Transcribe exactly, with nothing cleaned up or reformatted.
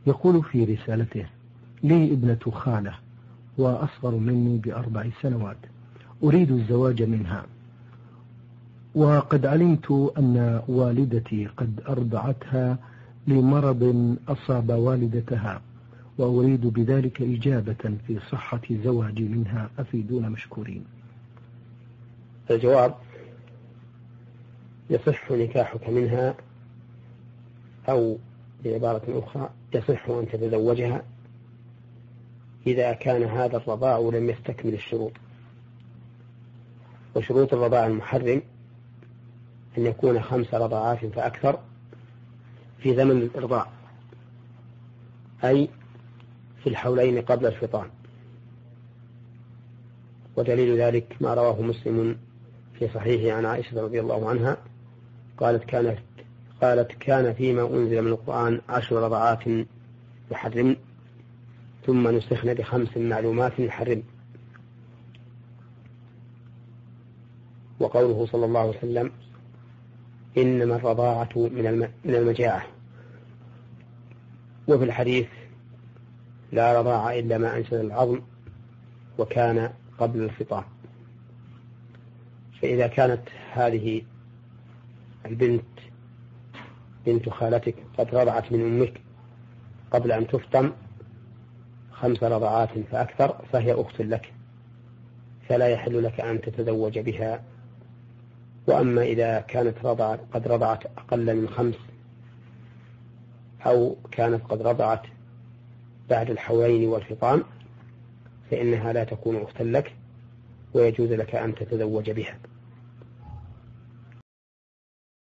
يقول في رسالته: لي ابنة خالة وأصغر مني بأربع سنوات، أريد الزواج منها، وقد علمت أن والدتي قد أرضعتها لمرض أصاب والدتها، وأريد بذلك إجابة في صحة زواجي منها، أفيدون مشكورين. الجواب: يصح نكاحك منها، أو بعبارة أخرى يصح أن تتزوجها إذا كان هذا الرضاع لم يستكمل الشروط. وشروط الرضاع المحرم أن يكون خمس رضاعات فأكثر في زمن الإرضاع، أي في الحولين قبل الفطام. ودليل ذلك ما رواه مسلم في صحيحه عن عائشة رضي الله عنها قالت كانت قالت كان فيما أنزل من القرآن عشر رضعات يحرم ثم نسخن بخمس معلومات يحرم. وقوله صلى الله عليه وسلم: إنما الرضاعة من المجاعة. وفي الحديث: لا رضاع إلا ما أنشز العظم وكان قبل الفطام. فإذا كانت هذه البنت بنت خالتك قد رضعت من أمك قبل أن تفطم خمس رضعات فأكثر فهي أخت لك، فلا يحل لك أن تتزوج بها. وأما إذا كانت رضعت قد رضعت أقل من خمس، أو كانت قد رضعت بعد الحولين والفطام، فإنها لا تكون أختا لك ويجوز لك أن تتزوج بها.